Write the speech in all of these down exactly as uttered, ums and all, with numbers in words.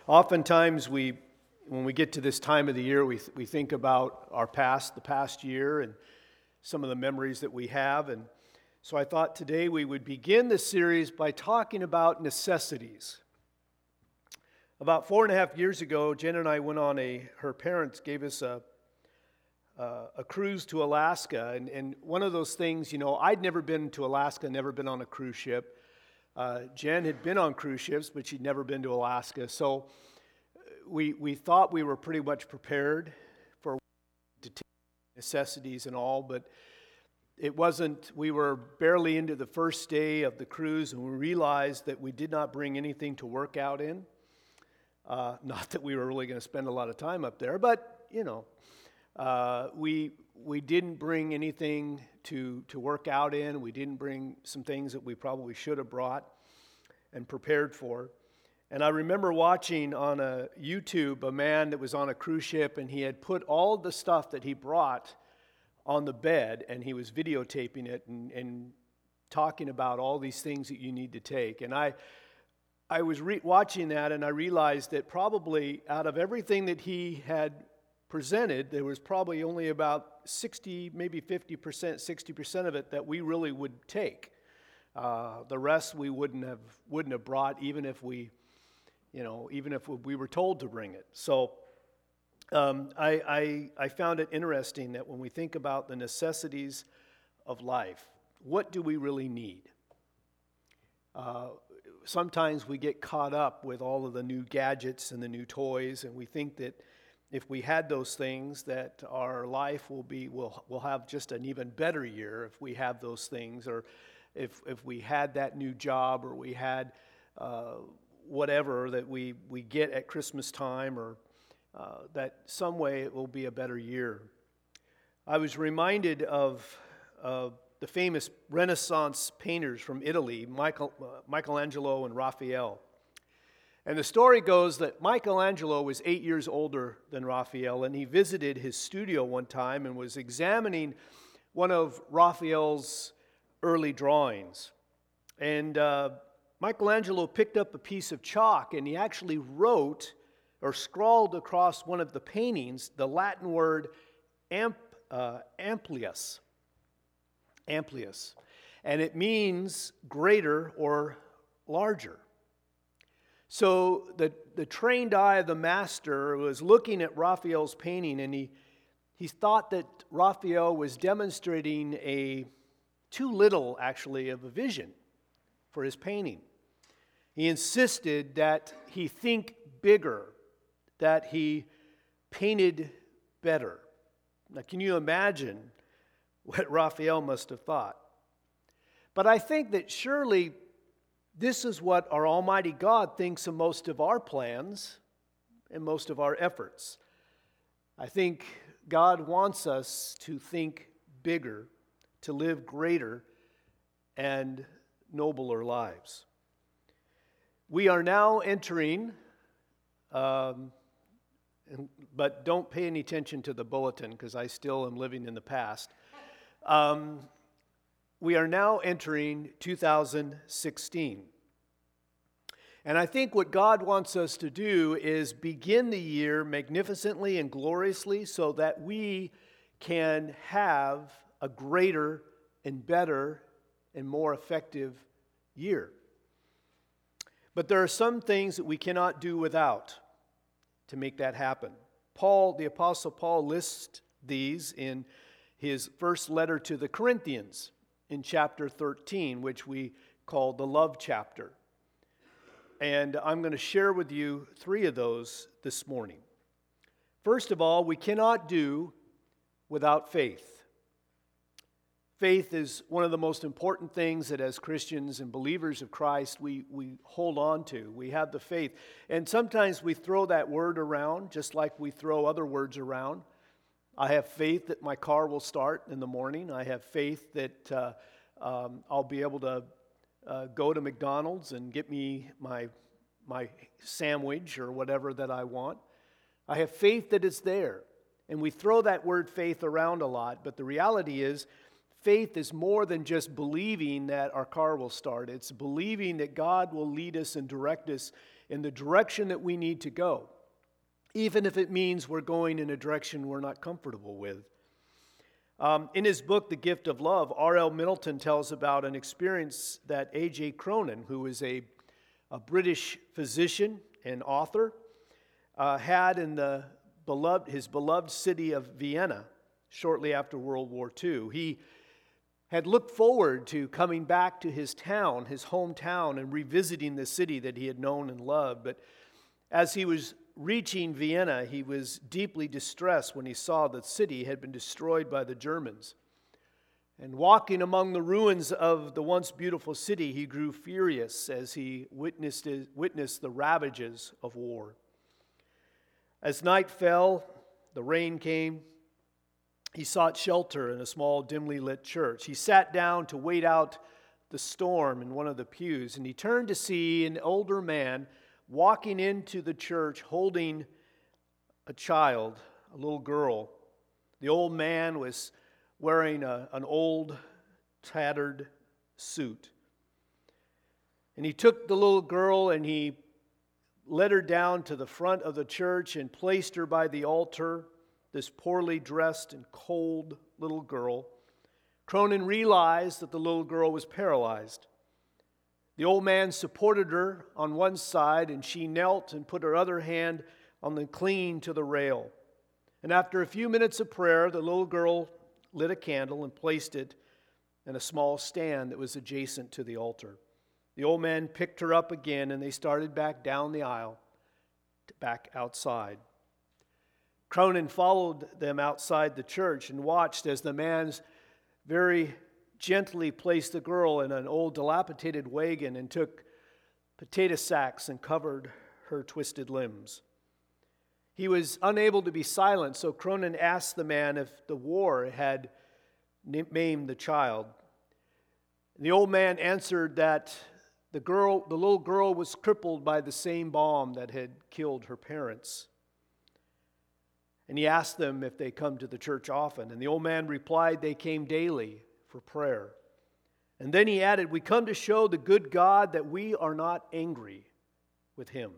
Oftentimes, we, when we get to this time of the year, we we think about our past, the past year, and some of the memories that we have. And so I thought today we would begin this series by talking about necessities. About four and a half years ago, Jen and I went on a, her parents gave us a, a, a cruise to Alaska. And, and one of those things, you know, I'd never been to Alaska, never been on a cruise ship. Uh, Jen had been on cruise ships, but she'd never been to Alaska. So we we thought we were pretty much prepared for to take necessities and all, but it wasn't. We were barely into the first day of the cruise, and we realized that we did not bring anything to work out in. Uh, not that we were really going to spend a lot of time up there, but you know, uh, we we didn't bring anything to to work out in. We didn't bring some things that we probably should have brought and prepared for. And I remember watching on a YouTube a man that was on a cruise ship, and he had put all the stuff that he brought on the bed, and he was videotaping it and, and talking about all these things that you need to take. And I I was re- watching that, and I realized that probably out of everything that he had presented, there was probably only about sixty, maybe fifty percent, sixty percent of it that we really would take. Uh, the rest we wouldn't have wouldn't have brought, even if we, you know, even if we were told to bring it. So um, I, I I found it interesting that when we think about the necessities of life, what do we really need? Uh, sometimes we get caught up with all of the new gadgets and the new toys, and we think that if we had those things, that our life will be will will have just an even better year if we have those things, or if if we had that new job, or we had uh, whatever that we we get at Christmas time, or uh, that some way it will be a better year. I was reminded of uh, the famous Renaissance painters from Italy, Michael uh, Michelangelo and Raphael. And the story goes that Michelangelo was eight years older than Raphael, and he visited his studio one time and was examining one of Raphael's early drawings. And uh, Michelangelo picked up a piece of chalk, and he actually wrote or scrawled across one of the paintings the Latin word amp, uh, amplius. Amplius. And it means greater or larger. So the, the trained eye of the master was looking at Raphael's painting, and he, he thought that Raphael was demonstrating a too little, actually, of a vision for his painting. He insisted that he think bigger, that he painted better. Now, can you imagine what Raphael must have thought? But I think that surely this is what our Almighty God thinks of most of our plans and most of our efforts. I think God wants us to think bigger, to live greater and nobler lives. We are now entering, um, but don't pay any attention to the bulletin because I still am living in the past. Um, we are now entering two thousand sixteen. And I think what God wants us to do is begin the year magnificently and gloriously so that we can have a greater and better and more effective year. But there are some things that we cannot do without to make that happen. Paul, the Apostle Paul, lists these in his first letter to the Corinthians in chapter thirteen, which we call the love chapter. And I'm going to share with you three of those this morning. First of all, we cannot do without faith. Faith is one of the most important things that as Christians and believers of Christ we, we hold on to. We have the faith. And sometimes we throw that word around just like we throw other words around. I have faith that my car will start in the morning. I have faith that uh, um, I'll be able to uh, go to McDonald's and get me my, my sandwich or whatever that I want. I have faith that it's there. And we throw that word faith around a lot, but the reality is faith is more than just believing that our car will start. It's believing that God will lead us and direct us in the direction that we need to go, even if it means we're going in a direction we're not comfortable with. Um, in his book, The Gift of Love, R L Middleton tells about an experience that A J Cronin, who is a, a British physician and author, uh, had in the beloved, his beloved city of Vienna shortly after World War Two. He had looked forward to coming back to his town, his hometown, and revisiting the city that he had known and loved. But as he was reaching Vienna, he was deeply distressed when he saw that the city had been destroyed by the Germans. And walking among the ruins of the once beautiful city, he grew furious as he witnessed, witnessed the ravages of war. As night fell, the rain came, he sought shelter in a small, dimly lit church. He sat down to wait out the storm in one of the pews, and he turned to see an older man walking into the church holding a child, a little girl. The old man was wearing a, an old, tattered suit. And he took the little girl and he led her down to the front of the church and placed her by the altar, this poorly dressed and cold little girl. Cronin realized that the little girl was paralyzed. The old man supported her on one side, and she knelt and put her other hand on the clinging to the rail. And after a few minutes of prayer, the little girl lit a candle and placed it in a small stand that was adjacent to the altar. The old man picked her up again, and they started back down the aisle, back outside. Cronin followed them outside the church and watched as the man's very gently placed the girl in an old dilapidated wagon and took potato sacks and covered her twisted limbs. He was unable to be silent, so Cronin asked the man if the war had maimed the child. And the old man answered that the girl, the little girl was crippled by the same bomb that had killed her parents. And he asked them if they come to the church often, and the old man replied they came daily for prayer. And then he added, "We come to show the good God that we are not angry with him."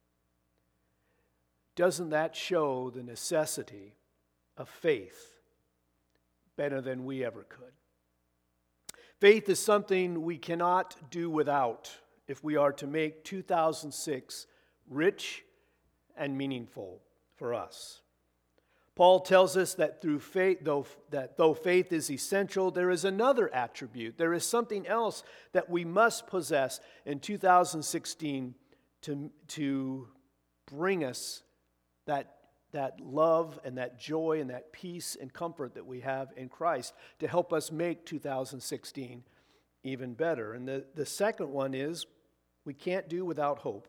Doesn't that show the necessity of faith better than we ever could? Faith is something we cannot do without if we are to make two thousand six rich and meaningful for us. Paul tells us that through faith, though, that though faith is essential, there is another attribute. There is something else that we must possess in two thousand sixteen to, to bring us that, that love and that joy and that peace and comfort that we have in Christ to help us make two thousand sixteen even better. And the, the second one is we can't do without hope.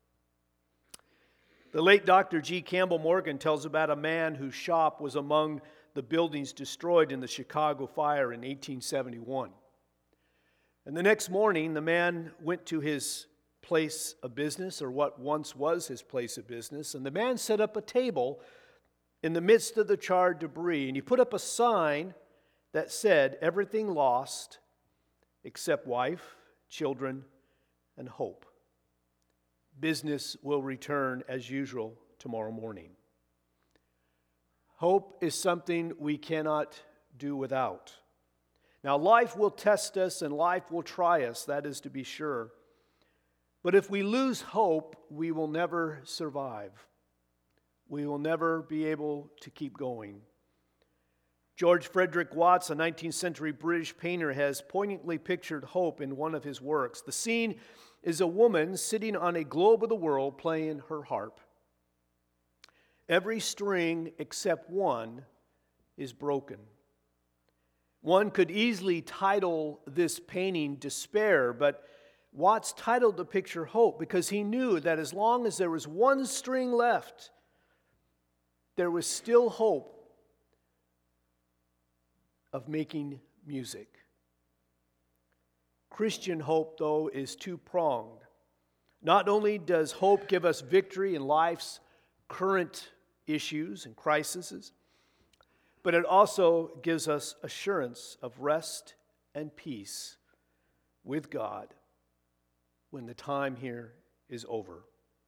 The late Doctor G. Campbell Morgan tells about a man whose shop was among the buildings destroyed in the Chicago fire in eighteen seventy-one. And the next morning, the man went to his place of business, or what once was his place of business, and the man set up a table in the midst of the charred debris, and he put up a sign that said, "Everything lost except wife, children, and hope. Business will return as usual tomorrow morning." Hope is something we cannot do without. Now, life will test us and life will try us, that is to be sure. But if we lose hope, we will never survive. We will never be able to keep going. George Frederick Watts, a nineteenth century British painter, has poignantly pictured hope in one of his works. The scene is a woman sitting on a globe of the world playing her harp. Every string except one is broken. One could easily title this painting Despair, but Watts titled the picture Hope because he knew that as long as there was one string left, there was still hope of making music. Christian hope, though, is two-pronged. Not only does hope give us victory in life's current issues and crises, but it also gives us assurance of rest and peace with God when the time here is over.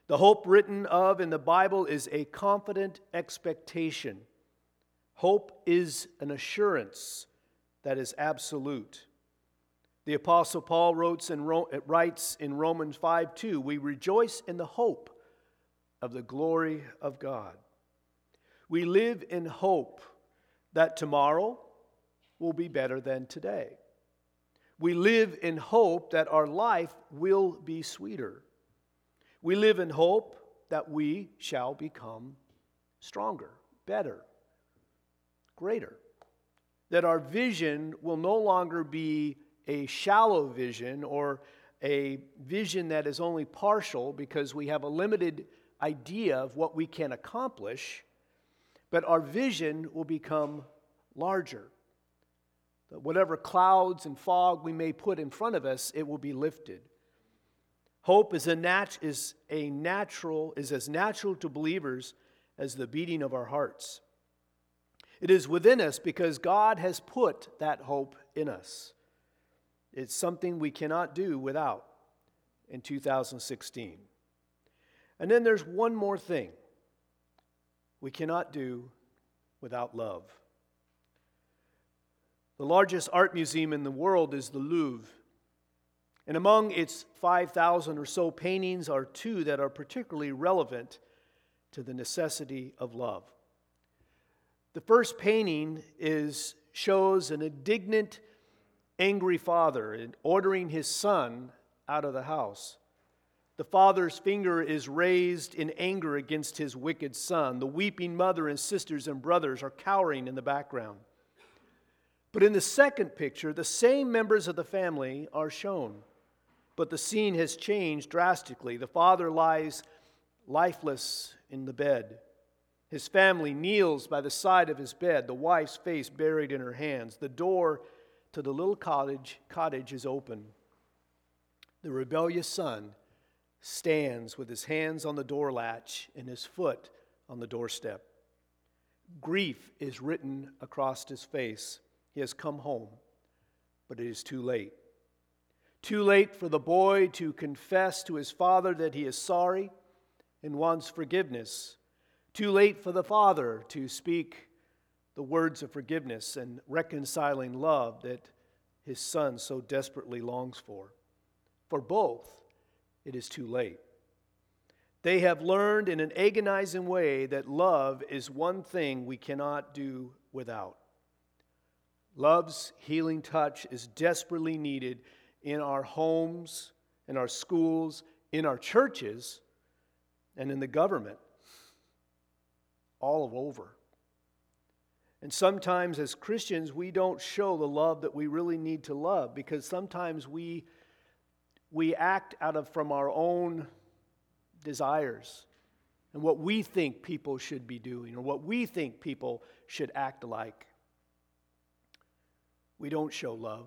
The hope written of in the Bible is a confident expectation. Hope is an assurance that is absolute. The Apostle Paul writes in, writes in Romans five two, we rejoice in the hope of the glory of God. We live in hope that tomorrow will be better than today. We live in hope that our life will be sweeter. We live in hope that we shall become stronger, better, greater. That our vision will no longer be a shallow vision or a vision that is only partial because we have a limited idea of what we can accomplish, but our vision will become larger. That whatever clouds and fog we may put in front of us, it will be lifted. Hope is a nat- is a natural is as natural to believers as the beating of our hearts. It is within us because God has put that hope in us. It's something we cannot do without in two thousand sixteen. And then there's one more thing we cannot do without love. The largest art museum in the world is the Louvre. And among its five thousand or so paintings are two that are particularly relevant to the necessity of love. The first painting is shows an indignant, angry father ordering his son out of the house. The father's finger is raised in anger against his wicked son. The weeping mother and sisters and brothers are cowering in the background. But in the second picture, the same members of the family are shown. But the scene has changed drastically. The father lies lifeless in the bed. His family kneels by the side of his bed, the wife's face buried in her hands. The door to the little cottage, cottage is open. The rebellious son stands with his hands on the door latch and his foot on the doorstep. Grief is written across his face. He has come home, but it is too late. Too late for the boy to confess to his father that he is sorry and wants forgiveness. Too late for the father to speak the words of forgiveness and reconciling love that his son so desperately longs for. For both, it is too late. They have learned in an agonizing way that love is one thing we cannot do without. Love's healing touch is desperately needed in our homes, in our schools, in our churches, and in the government, all over. And sometimes as Christians, we don't show the love that we really need to love because sometimes we, we act out of from our own desires and what we think people should be doing or what we think people should act like. We don't show love.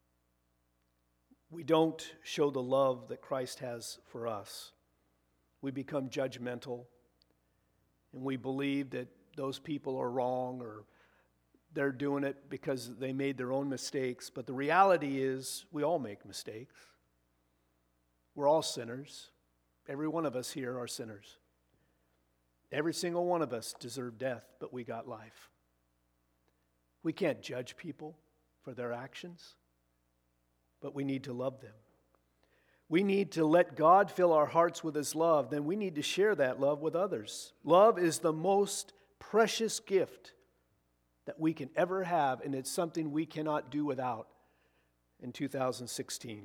We don't show the love that Christ has for us. We become judgmental, and we believe that those people are wrong or they're doing it because they made their own mistakes. But the reality is we all make mistakes. We're all sinners. Every one of us here are sinners. Every single one of us deserve death, but we got life. We can't judge people for their actions, but we need to love them. We need to let God fill our hearts with His love. Then we need to share that love with others. Love is the most precious gift that we can ever have, and it's something we cannot do without in two thousand sixteen.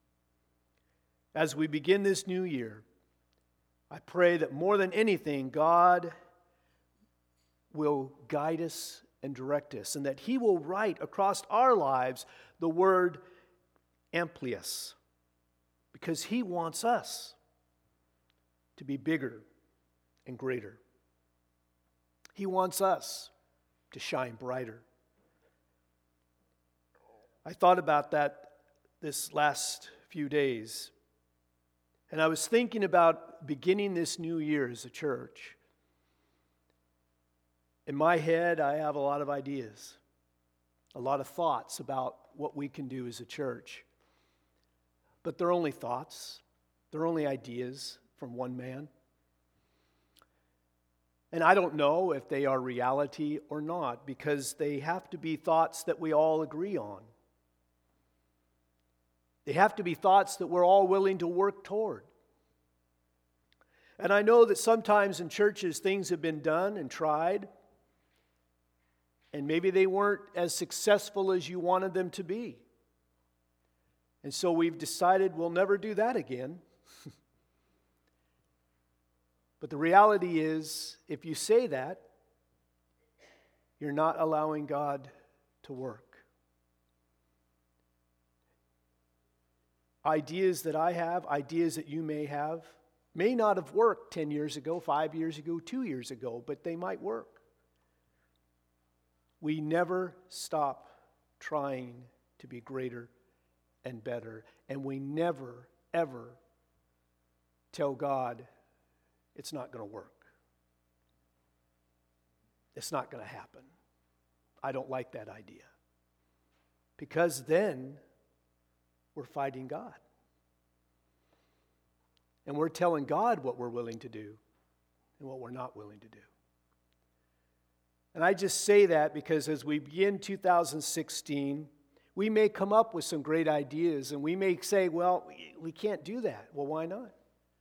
As we begin this new year, I pray that more than anything, God will guide us and direct us, and that He will write across our lives the word amplius, because He wants us to be bigger and greater. He wants us to shine brighter. I thought about that this last few days, and I was thinking about beginning this new year as a church. In my head, I have a lot of ideas, a lot of thoughts about what we can do as a church. But they're only thoughts. They're only ideas. from one man. And I don't know if they are reality or not, because they have to be thoughts that we all agree on. They have to be thoughts that we're all willing to work toward. And I know that sometimes in churches things have been done and tried, and maybe they weren't as successful as you wanted them to be. And so we've decided we'll never do that again. But the reality is, if you say that, you're not allowing God to work. Ideas that I have, ideas that you may have, may not have worked ten years ago, five years ago, two years ago, but they might work. We never stop trying to be greater and better, and we never, ever tell God, it's not going to work. It's not going to happen. I don't like that idea. Because then we're fighting God. And we're telling God what we're willing to do and what we're not willing to do. And I just say that because as we begin two thousand sixteen, we may come up with some great ideas and we may say, well, we can't do that. Well, why not?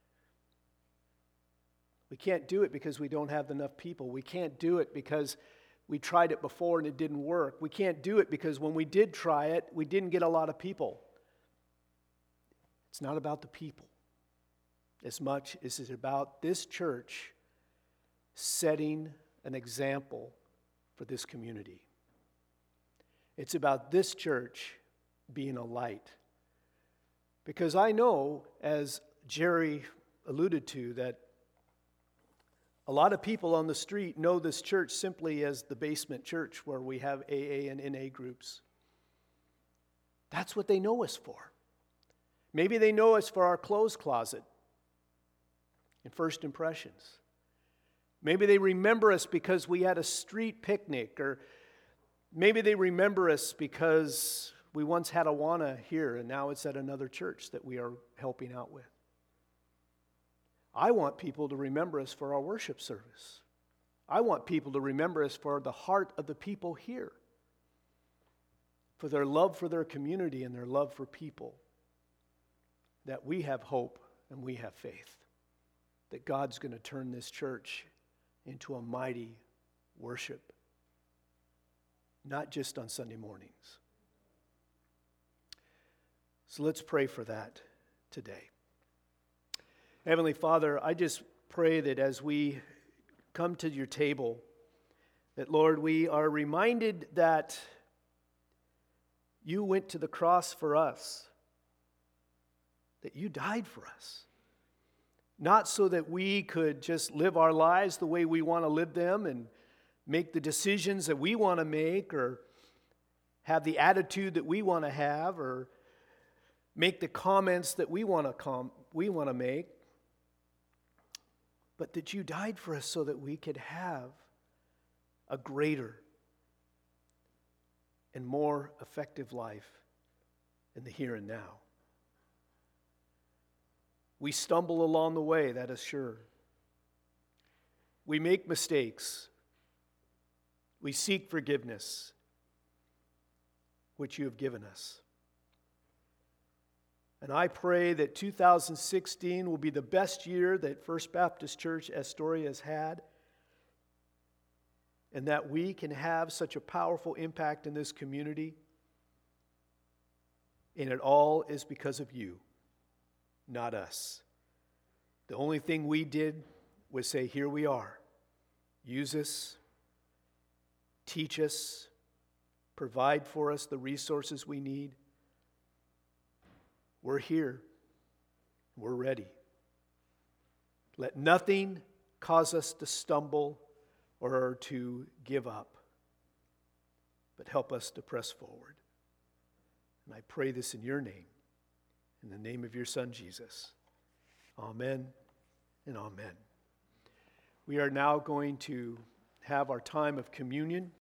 We can't do it because we don't have enough people. We can't do it because we tried it before and it didn't work. We can't do it because when we did try it, we didn't get a lot of people. It's not about the people as much as it's about this church setting an example for this community. It's about this church being a light. Because I know, as Jerry alluded to, that a lot of people on the street know this church simply as the basement church where we have A A and N A groups. That's what they know us for. Maybe they know us for our clothes closet and first impressions. Maybe they remember us because we had a street picnic, or maybe they remember us because we once had Awana here and now it's at another church that we are helping out with. I want people to remember us for our worship service. I want people to remember us for the heart of the people here, for their love for their community and their love for people, that we have hope and we have faith that God's going to turn this church into a mighty worship, not just on Sunday mornings. So let's pray for that today. Heavenly Father, I just pray that as we come to your table, that, Lord, we are reminded that you went to the cross for us, that you died for us, not so that we could just live our lives the way we want to live them and make the decisions that we want to make, or have the attitude that we want to have, or make the comments that we want to com- we want to make, but that you died for us so that we could have a greater and more effective life in the here and now. We stumble along the way, that is sure. We make mistakes. We seek forgiveness, which you have given us. And I pray that two thousand sixteen will be the best year that First Baptist Church Astoria has had, and that we can have such a powerful impact in this community. And it all is because of you, not us. The only thing we did was say, here we are. Use us, teach us, provide for us the resources we need. We're here. We're ready. Let nothing cause us to stumble or to give up, but help us to press forward. And I pray this in your name, in the name of your Son, Jesus. Amen and amen. We are now going to have our time of communion.